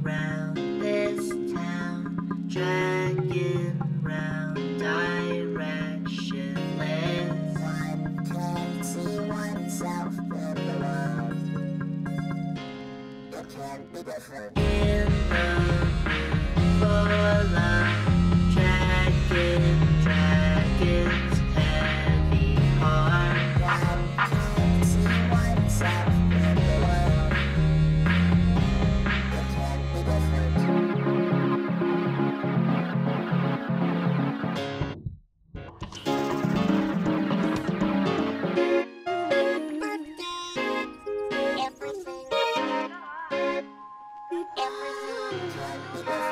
round this town, dragging round directionless. One can't see oneself in the world. It can't be different. In the mood for love, dragons, heavy heart. One can't see oneself in the world. It can't be different. Everything can be